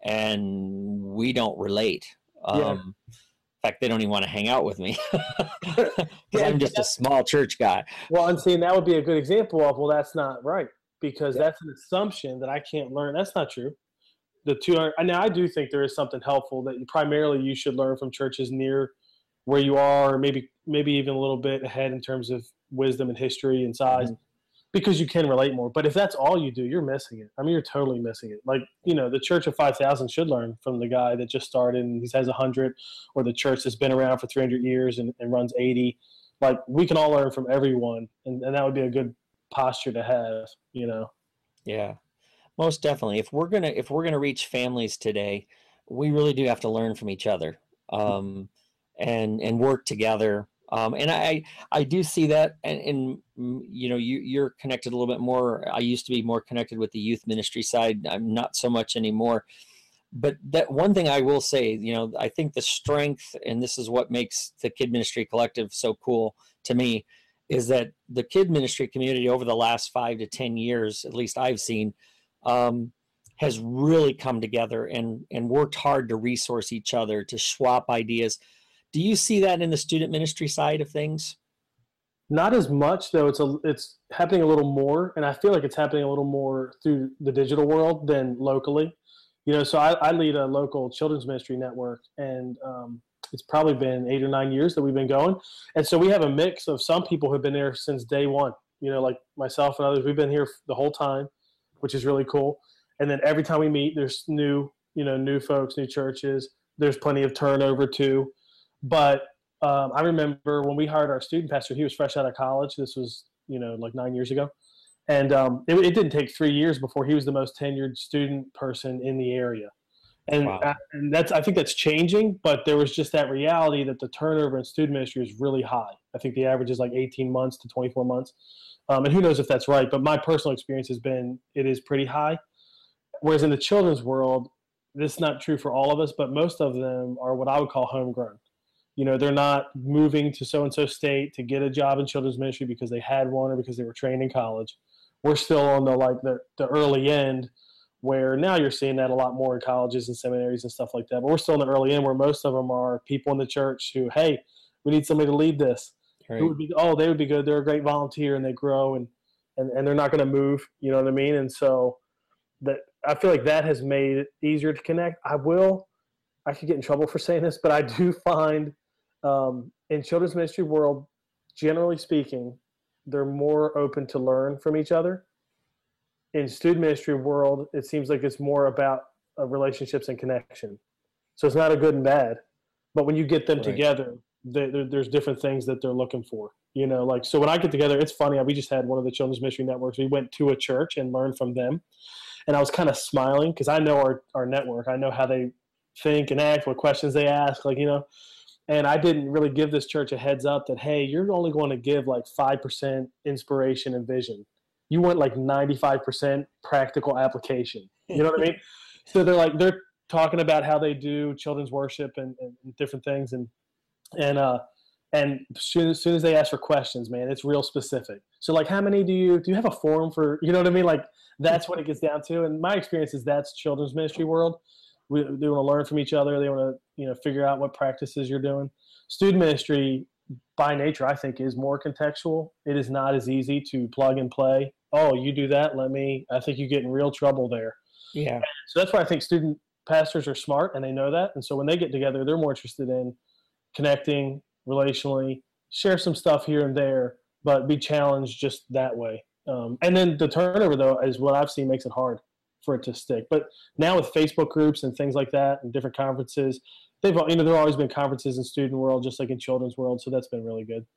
and we don't relate. Um, yeah. In fact, they don't even want to hang out with me because yeah, I'm just a small church guy. Well, and seeing that would be a good example of, well, that's not right, because yeah. that's an assumption that I can't learn. That's not true. The two are, now I do think there is something helpful that you, primarily you should learn from churches near where you are, or maybe maybe even a little bit ahead in terms of wisdom and history and size. Mm-hmm. Because you can relate more. But if that's all you do, you're missing it. I mean, you're totally missing it. Like, you know, the church of five thousand should learn from the guy that just started and he has one hundred, or the church that's been around for three hundred years and, and runs eighty. Like, we can all learn from everyone, and, and that would be a good posture to have, you know. Yeah, most definitely. If we're gonna if we're gonna reach families today, we really do have to learn from each other, um, and and work together. Um, and I, I do see that, and, and you know, you, you're connected a little bit more. I used to be more connected with the youth ministry side. I'm not so much anymore. But that one thing I will say, you know, I think the strength, and this is what makes the Kid Ministry Collective so cool to me, is that the kid ministry community over the last five to ten years, at least I've seen, um, has really come together and and worked hard to resource each other, to swap ideas. Do you see that in the student ministry side of things? Not as much, though. It's a, it's happening a little more, and I feel like it's happening a little more through the digital world than locally. You know, so I, I lead a local children's ministry network, and um, it's probably been eight or nine years that we've been going. And so we have a mix of some people who have been there since day one, you know, like myself and others. We've been here the whole time, which is really cool. And then every time we meet, there's new, you know, new folks, new churches. There's plenty of turnover too. But um, I remember when we hired our student pastor, he was fresh out of college. This was, you know, like nine years ago. And um, it, it didn't take three years before he was the most tenured student person in the area. And, wow. I, and that's, I think that's changing, but there was just that reality that the turnover in student ministry is really high. I think the average is like eighteen months to twenty-four months. Um, and who knows if that's right, but my personal experience has been, it is pretty high. Whereas in the children's world, this is not true for all of us, but most of them are what I would call homegrown. You know, they're not moving to so-and-so state to get a job in children's ministry because they had one or because they were trained in college. We're still on the, like the, the early end, where now you're seeing that a lot more in colleges and seminaries and stuff like that. But we're still in the early end where most of them are people in the church who, hey, we need somebody to lead this. Right. Who would be, oh, they would be good. They're a great volunteer and they grow and, and, and they're not going to move. You know what I mean? And so that I feel like that has made it easier to connect. I will, I could get in trouble for saying this, but I do find um, in children's ministry world, generally speaking, they're more open to learn from each other. In student ministry world, it seems like it's more about uh, relationships and connection. So it's not a good and bad, but when you get them right. together, they, there's different things that they're looking for. You know, like, so when I get together, it's funny. We just had one of the children's ministry networks. We went to a church and learned from them. And I was kind of smiling because I know our, our network. I know how they think and act, what questions they ask, like, you know. And I didn't really give this church a heads up that, hey, you're only going to give like five percent inspiration and vision. You want like ninety-five percent practical application. You know what I mean? So they're like, they're talking about how they do children's worship and, and different things. And, and, uh, And as soon, as soon as they ask for questions, man, it's real specific. So like, how many do you, do you have a form for, you know what I mean? Like that's what it gets down to. And my experience is that's children's ministry world. We, they want to learn from each other. They want to, you know, figure out what practices you're doing. Student ministry by nature, I think, is more contextual. It is not as easy to plug and play. Oh, you do that. Let me, I think you get in real trouble there. Yeah. So that's why I think student pastors are smart and they know that. And so when they get together, they're more interested in connecting relationally, share some stuff here and there, but be challenged just that way. Um, and then the turnover, though, is what I've seen makes it hard for it to stick. But now with Facebook groups and things like that and different conferences, they've, you know, there have always been conferences in student world, just like in children's world. So that's been really good.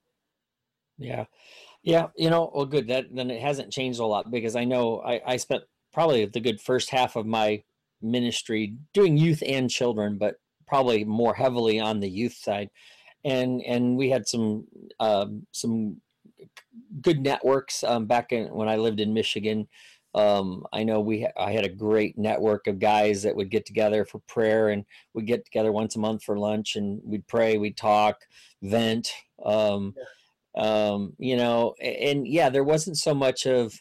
Yeah. Yeah. You know, well, good. That then it hasn't changed a lot because I know I, I spent probably the good first half of my ministry doing youth and children, but probably more heavily on the youth side. And, and we had some, um, some good networks um, back in when I lived in Michigan. Um, I know we, ha- I had a great network of guys that would get together for prayer, and we'd get together once a month for lunch, and we'd pray, we'd talk, vent, um, yeah. um, you know, and, and yeah, there wasn't so much of,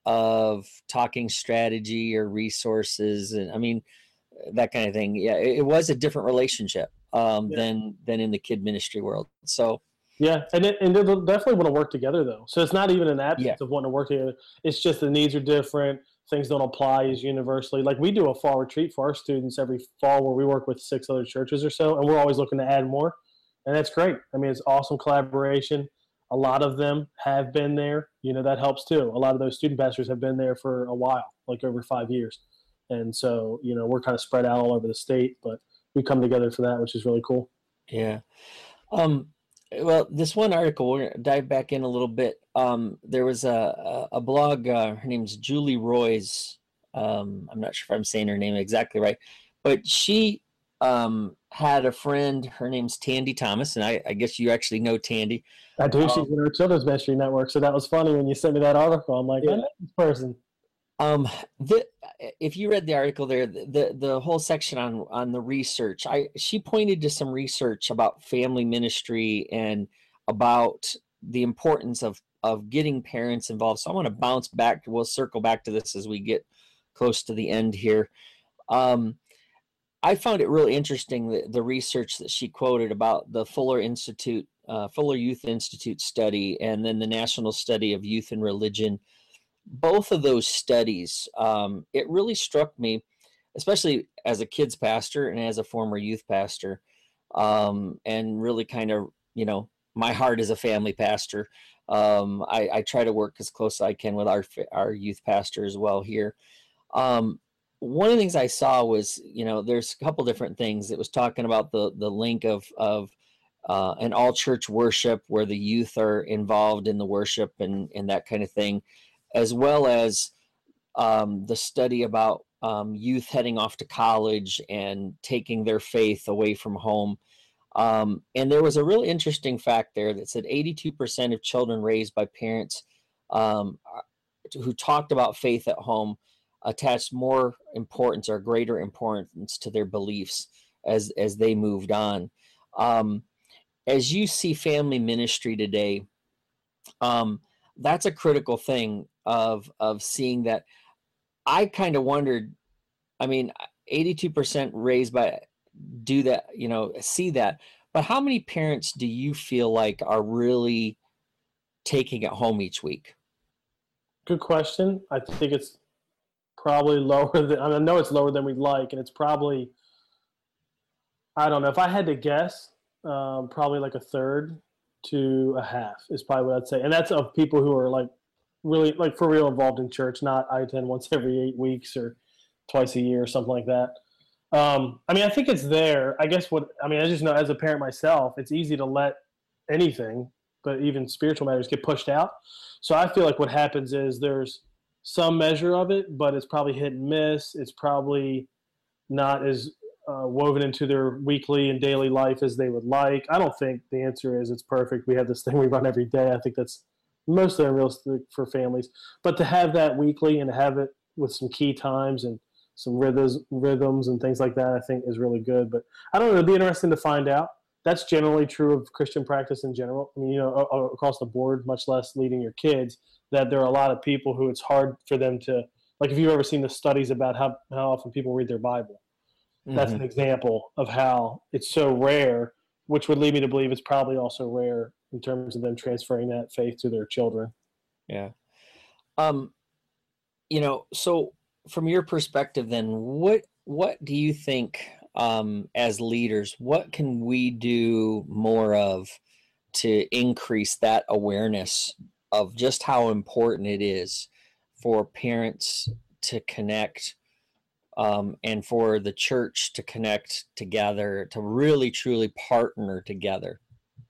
of talking strategy or resources. And I mean, that kind of thing. Yeah. It, it was a different relationship um, yeah. than, than in the kid ministry world. So, yeah, and it, and they'll definitely want to work together, though. So it's not even an absence yeah. of wanting to work together. It's just the needs are different. Things don't apply as universally. Like we do a fall retreat for our students every fall where we work with six other churches or so, and we're always looking to add more. And that's great. I mean, it's awesome collaboration. A lot of them have been there. You know, that helps too. A lot of those student pastors have been there for a while, like over five years. And so, you know, we're kind of spread out all over the state, but we come together for that, which is really cool. Yeah. Um, Well, this one article, we're going to dive back in a little bit. Um, there was a, a blog, uh, her name's Julie Roys. Um, I'm not sure if I'm saying her name exactly right, but she um, had a friend, her name's Tandy Thomas, and I, I guess you actually know Tandy. I do. Um, She's in our Children's Ministry Network, so that was funny when you sent me that article. I'm like, yeah. I know this person. Um, the, if you read the article there, the, the whole section on, on the research, I, she pointed to some research about family ministry and about the importance of, of getting parents involved. So I want to bounce back. We'll circle back to this as we get close to the end here. Um, I found it really interesting, the, the research that she quoted about the Fuller Institute, uh, Fuller Youth Institute study, and then the National Study of Youth and Religion. Both of those studies, um, it really struck me, especially as a kids pastor and as a former youth pastor, um, and really kind of, you know, my heart is a family pastor. Um, I, I try to work as close as I can with our our youth pastor as well here. Um, one of the things I saw was, you know, there's a couple different things. It was talking about the the link of of uh, an all church worship where the youth are involved in the worship and and that kind of thing, as well as um, the study about um, youth heading off to college and taking their faith away from home. Um, and there was a really interesting fact there that said eighty-two percent of children raised by parents um, who talked about faith at home attached more importance or greater importance to their beliefs as, as they moved on. Um, as you see family ministry today, um, that's a critical thing of, of seeing that. I kind of wondered, I mean, eighty-two percent raised by, do that, you know, see that, but how many parents do you feel like are really taking it home each week? Good question. I think it's probably lower than, I know it's lower than we'd like, and it's probably, I don't know, if I had to guess, um, probably like a third to a half is probably what I'd say. And that's of people who are like really, like for real involved in church, not I attend once every eight weeks or twice a year or something like that. Um, I mean, I think it's there. I guess what, I mean, I just know as a parent myself, it's easy to let anything, but even spiritual matters, get pushed out. So I feel like what happens is there's some measure of it, but it's probably hit and miss. It's probably not as uh, woven into their weekly and daily life as they would like. I don't think the answer is it's perfect. We have this thing we run every day. I think that's mostly unrealistic for families. But to have that weekly and to have it with some key times and some rhythms, rhythms and things like that, I think is really good. But I don't know. It'd be interesting to find out. that's generally true of Christian practice in general. I mean, you know, across the board, much less leading your kids, that there are a lot of people who it's hard for them to, like if you've ever seen the studies about how, how often people read their Bible, that's Mm-hmm. an example of how it's so rare, which would lead me to believe it's probably also rare in terms of them transferring that faith to their children. Yeah. Um, you know, so from your perspective, then what, what do you think, um, as leaders, what can we do more of to increase that awareness of just how important it is for parents to connect, um, and for the church to connect together, to really truly partner together?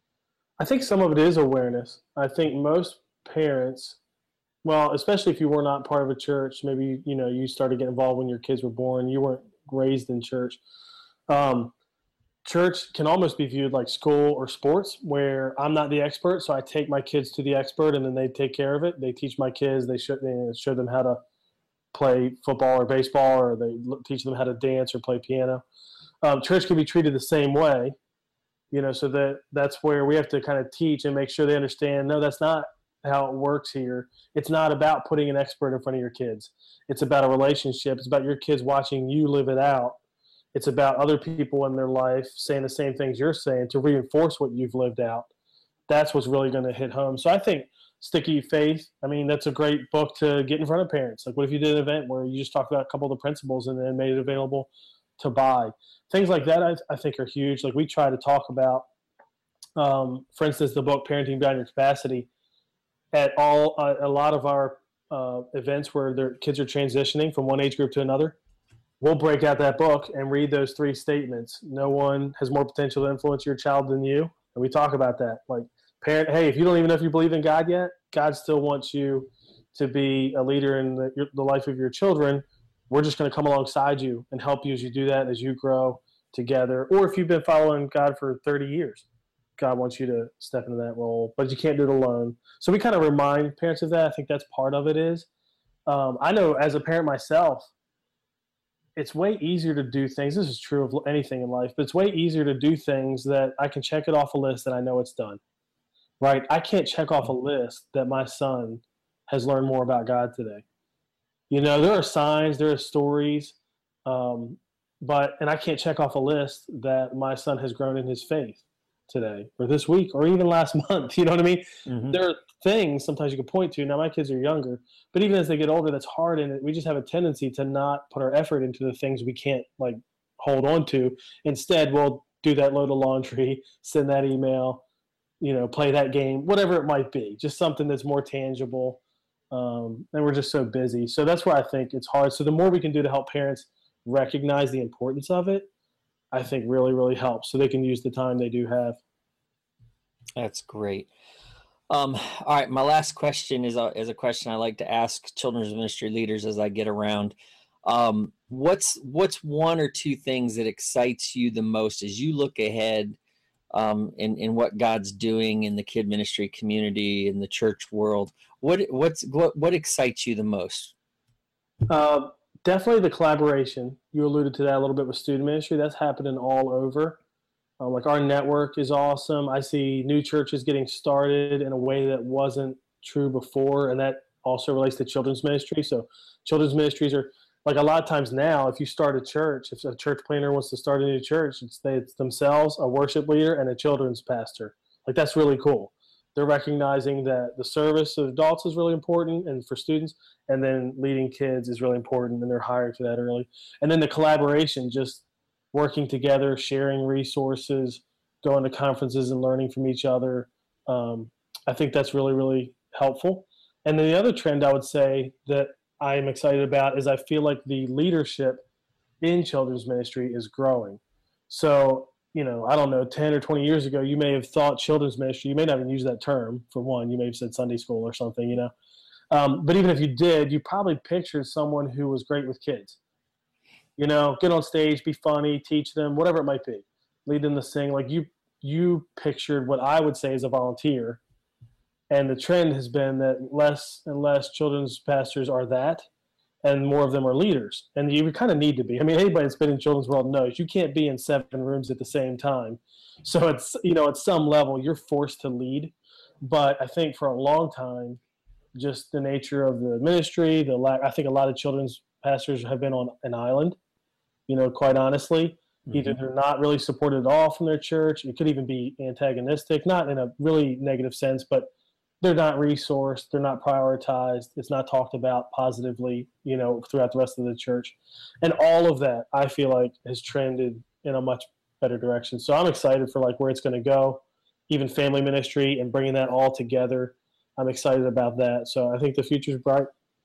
I think some of it is awareness. I think most parents, well, especially if you were not part of a church, maybe you know you started getting involved when your kids were born, you weren't raised in church. Um, Church can almost be viewed like school or sports, where I'm not the expert, so I take my kids to the expert, and then they take care of it. They teach my kids, they show, they show them how to play football or baseball, or they teach them how to dance or play piano. Um, church can be treated the same way, you know, so that that's where we have to kind of teach and make sure they understand, no, that's not how it works here. It's not about putting an expert in front of your kids. It's about a relationship. It's about your kids watching you live it out. It's about other people in their life saying the same things you're saying to reinforce what you've lived out. That's what's really going to hit home. So I think Sticky Faith, I mean, that's a great book to get in front of parents. Like, what if you did an event where you just talked about a couple of the principles and then made it available to buy? Things like that, I, I think, are huge. Like, we try to talk about, um, for instance, the book Parenting Beyond Your Capacity. At all, uh, a lot of our uh, events where their kids are transitioning from one age group to another, we'll break out that book and read those three statements. No one has more potential to influence your child than you. And we talk about that. Like, parent, hey, if you don't even know if you believe in God yet, God still wants you to be a leader in the, your, the life of your children. We're just going to come alongside you and help you as you do that, as you grow together. Or if you've been following God for thirty years, God wants you to step into that role, but you can't do it alone. So we kind of remind parents of that. I think that's part of it is. Um, I know as a parent myself, it's way easier to do things. This is true of anything in life, but it's way easier to do things that I can check it off a list and I know it's done. Right? I can't check off a list that my son has learned more about God today. You know, there are signs, there are stories, um, but and I can't check off a list that my son has grown in his faith today or this week or even last month. You know what I mean? Mm-hmm. There are things sometimes you can point to. Now my kids are younger, but even as they get older, that's hard, and we just have a tendency to not put our effort into the things we can't like hold on to. Instead, we'll do that load of laundry, send that email, you know, play that game, whatever it might be, just something that's more tangible. Um, and we're just so busy. So that's where I think it's hard. So the more we can do to help parents recognize the importance of it, I think really, really helps so they can use the time they do have. That's great. Um, all right. My last question is a, is a question I like to ask children's ministry leaders as I get around. Um, what's, what's one or two things that excites you the most as you look ahead um, in, in what God's doing in the kid ministry community, in the church world? What, what's, what, what excites you the most? Uh, definitely the collaboration. You alluded to that a little bit with student ministry. That's happening all over. Uh, like our network is awesome. I see new churches getting started in a way that wasn't true before, and that also relates to children's ministry. So children's ministries are like a lot of times now, if you start a church, if a church planner wants to start a new church, it's, they, it's themselves, a worship leader, and a children's pastor. Like that's really cool. They're recognizing that the service of adults is really important and for students, and then leading kids is really important, and they're hired for that early. And then the collaboration, just working together, sharing resources, going to conferences and learning from each other. Um, I think that's really, really helpful. And then the other trend I would say that I'm excited about is I feel like the leadership in children's ministry is growing. So, you know, I don't know, ten or twenty years ago, you may have thought children's ministry, you may not even use that term for one, you may have said Sunday school or something, you know. Um, but even if you did, you probably pictured someone who was great with kids. You know, get on stage, be funny, teach them, whatever it might be, lead them to sing. Like you, you pictured what I would say is a volunteer. And the trend has been that less and less children's pastors are that. and more of them are leaders. And you kind of need to be. I mean, anybody that's been in children's world knows you can't be in seven rooms at the same time. So it's, you know, at some level you're forced to lead. But I think for a long time, just the nature of the ministry, the lack, I think a lot of children's pastors have been on an island, you know, quite honestly. Mm-hmm. Either they're not really supported at all from their church. It could even be antagonistic, not in a really negative sense, but they're not resourced, they're not prioritized, it's not talked about positively, you know, throughout the rest of the church. And all of that, I feel like, has trended in a much better direction. So I'm excited for like where it's going to go, even family ministry and bringing that all together. I'm excited about that. So I think the future's bright.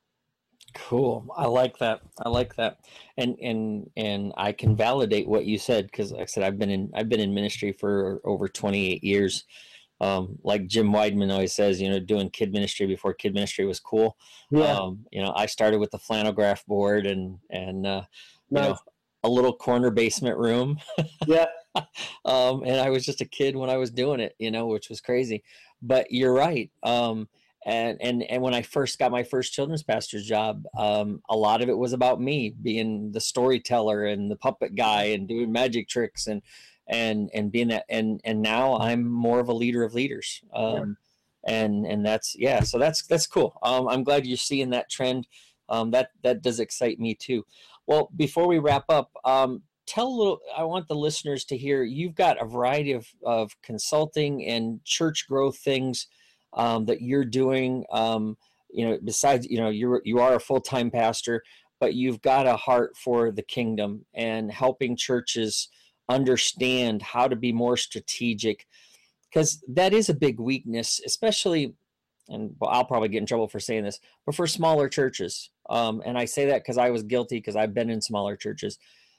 Cool. I like that. I like that. And and and I can validate what you said, because like I said, I've been in I've been in ministry for over twenty-eight years. Um, like Jim Weidman always says, you know, doing kid ministry before kid ministry was cool. Yeah. Um, you know, I started with the flannel graph board and, and, uh, you nice. know, a little corner basement room. Yeah. um, and I was just a kid when I was doing it, you know, which was crazy, but you're right. Um, and, and, and when I first got my first children's pastor's job, um, a lot of it was about me being the storyteller and the puppet guy and doing magic tricks and, and and being that and and now I'm more of a leader of leaders, um yeah. and and that's yeah so that's that's cool. um I'm glad you're seeing that trend. Um that that does excite me too. Well, before we wrap up, um tell a little, I want the listeners to hear, you've got a variety of of consulting and church growth things um that you're doing. Um you know, besides, you know, you're you are a full-time pastor, but you've got a heart for the kingdom and helping churches understand how to be more strategic, because that is a big weakness, especially, and well, I'll probably get in trouble for saying this, but for smaller churches. Um, and I say that because I was guilty, because I've been in smaller churches,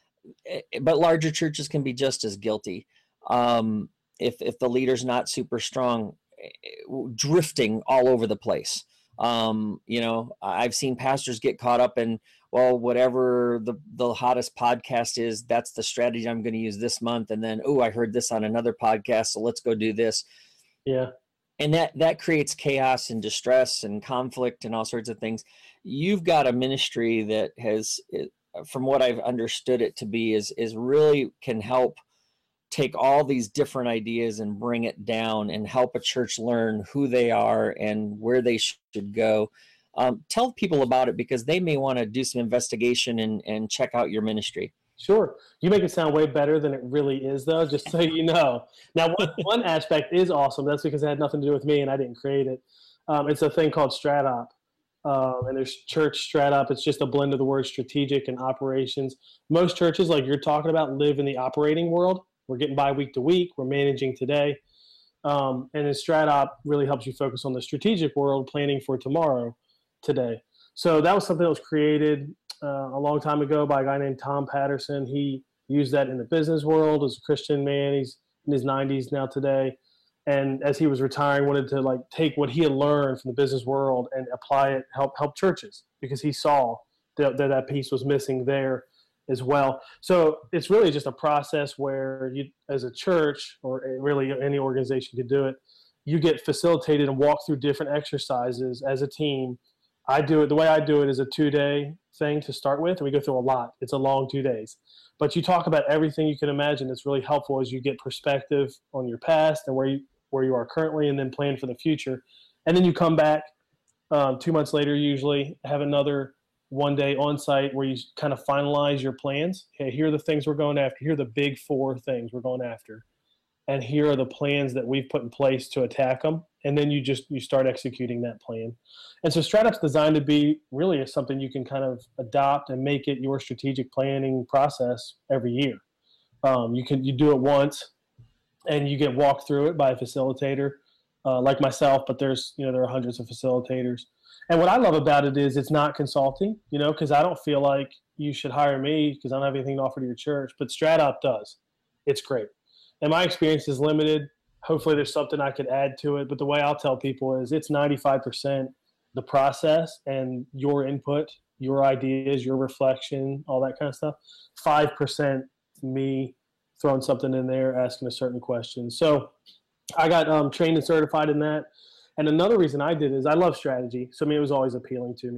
but larger churches can be just as guilty. Um, if, if the leader's not super strong, drifting all over the place. Um, you know, I've seen pastors get caught up in, well, whatever the, the hottest podcast is, that's the strategy I'm going to use this month. And then, oh, I heard this on another podcast, so let's go do this. Yeah. And that, that creates chaos and distress and conflict and all sorts of things. You've got a ministry that has, from what I've understood it to be, is, is really can help take all these different ideas and bring it down and help a church learn who they are and where they should go. Um, tell people about it, because they may want to do some investigation and, and check out your ministry. Sure. You make it sound way better than it really is, though, just so you know. Now, one, one aspect is awesome. That's because it had nothing to do with me and I didn't create it. Um, it's a thing called StratOp. Um, and there's church StratOp. It's just a blend of the words strategic and operations. Most churches, like you're talking about, live in the operating world. We're getting by week to week. We're managing today. Um, and then StratOp really helps you focus on the strategic world, planning for tomorrow, today. So that was something that was created uh, a long time ago by a guy named Tom Patterson. He used that in the business world as a Christian man. He's in his nineties now today. And as he was retiring, wanted to like take what he had learned from the business world and apply it, help help churches, because he saw that that, that piece was missing there as well. So it's really just a process where you, as a church, or really any organization could do it, you get facilitated and walk through different exercises as a team. I do it, the way I do it is a two-day thing to start with, and we go through a lot. It's a long two days. But you talk about everything you can imagine. It's really helpful as you get perspective on your past and where you, where you are currently, and then plan for the future. And then you come back um, two months later, usually, have another one day on site where you kind of finalize your plans. Okay, here are the things we're going after. Here are the big four things we're going after. And here are the plans that we've put in place to attack them. And then you just, you start executing that plan. And so StratOp's designed to be really something you can kind of adopt and make it your strategic planning process every year. Um, you can, you do it once and you get walked through it by a facilitator uh, like myself, but there's, you know, there are hundreds of facilitators. And what I love about it is it's not consulting, you know, because I don't feel like you should hire me because I don't have anything to offer to your church, but StratOp does. It's great. And my experience is limited. Hopefully there's something I could add to it. But the way I'll tell people is it's ninety-five percent the process and your input, your ideas, your reflection, all that kind of stuff. five percent me throwing something in there, asking a certain question. So I got um, trained and certified in that. And another reason I did is I love strategy. So I mean, it was always appealing to me.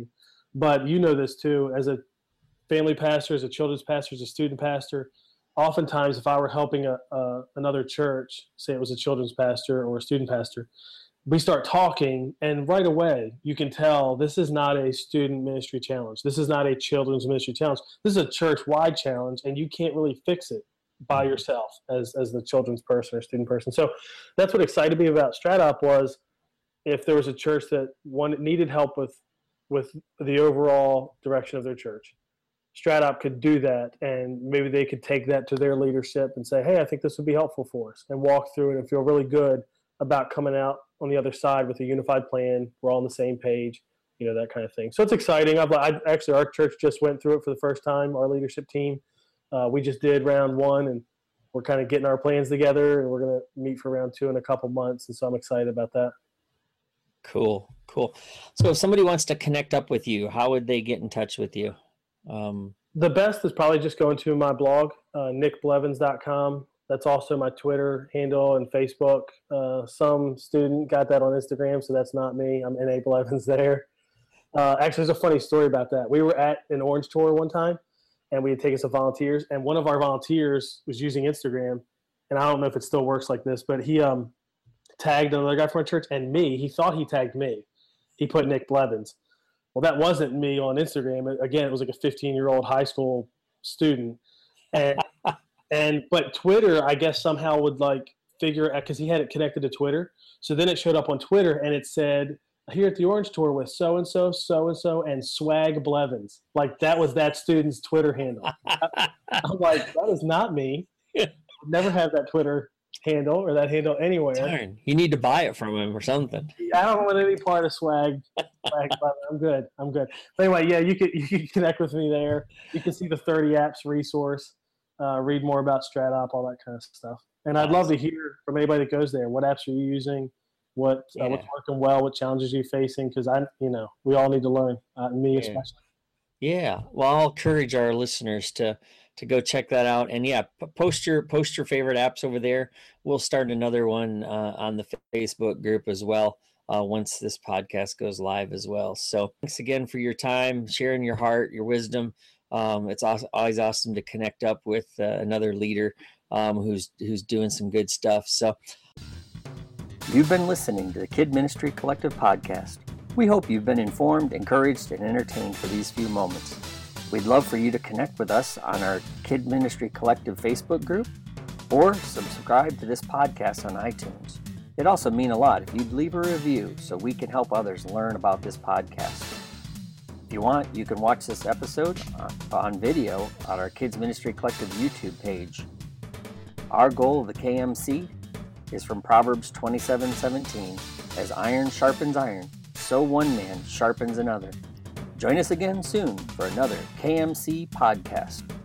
But you know this too, as a family pastor, as a children's pastor, as a student pastor, oftentimes if I were helping a, a another church, say it was a children's pastor or a student pastor, we start talking, and right away you can tell this is not a student ministry challenge. This is not a children's ministry challenge. This is a church-wide challenge, and you can't really fix it by yourself as, as the children's person or student person. So that's what excited me about StratOp was if there was a church that one needed help with with the overall direction of their church, StratOp could do that, and maybe they could take that to their leadership and say, hey, I think this would be helpful for us, and walk through it and feel really good about coming out on the other side with a unified plan. We're all on the same page, you know, that kind of thing. So it's exciting. I've I, actually, our church just went through it for the first time, our leadership team. Uh, we just did round one, and we're kind of getting our plans together, and we're going to meet for round two in a couple months. And so I'm excited about that. Cool. Cool. So if somebody wants to connect up with you, how would they get in touch with you? Um, the best is probably just going to my blog, uh, nick blevins dot com. That's also my Twitter handle and Facebook. Uh, some student got that on Instagram, so that's not me. I'm N A Blevins there. Uh, actually, there's a funny story about that. We were at an Orange Tour one time, and we had taken some volunteers, and one of our volunteers was using Instagram, and I don't know if it still works like this, but he um, tagged another guy from our church and me. He thought he tagged me. He put Nick Blevins. Well, that wasn't me on Instagram. Again, it was like a fifteen-year-old high school student. And and but Twitter, I guess, somehow would like figure out, because he had it connected to Twitter. So then it showed up on Twitter, and it said, here at the Orange Tour with so-and-so, so-and-so, and Swag Blevins. Like, that was that student's Twitter handle. I'm like, that is not me. Never have that Twitter handle or that handle anywhere. Darn, you need to buy it from him or something. I don't want any part of Swag. Swag I'm good. I'm good. But anyway, yeah, you can, you can connect with me there. You can see the thirty apps resource, uh, read more about StratOp, all that kind of stuff. And I'd love to hear from anybody that goes there. What apps are you using? What uh, yeah. What's working well? What challenges are you facing? Because I, you know, we all need to learn. Uh, me yeah. especially. Yeah. Well, I'll encourage our listeners to to go check that out. And yeah, post your post your favorite apps over there. We'll start another one uh, on the Facebook group as well uh, once this podcast goes live as well. So thanks again for your time, sharing your heart, your wisdom. Um, it's awesome, always awesome to connect up with uh, another leader um, who's who's doing some good stuff. So you've been listening to the Kid Ministry Collective podcast. We hope you've been informed, encouraged, and entertained for these few moments. We'd love for you to connect with us on our Kid Ministry Collective Facebook group or subscribe to this podcast on iTunes. It'd also mean a lot if you'd leave a review so we can help others learn about this podcast. If you want, you can watch this episode on video on our Kids Ministry Collective YouTube page. Our goal of the K M C is from Proverbs twenty-seven seventeen, as iron sharpens iron, so one man sharpens another. Join us again soon for another K M C podcast.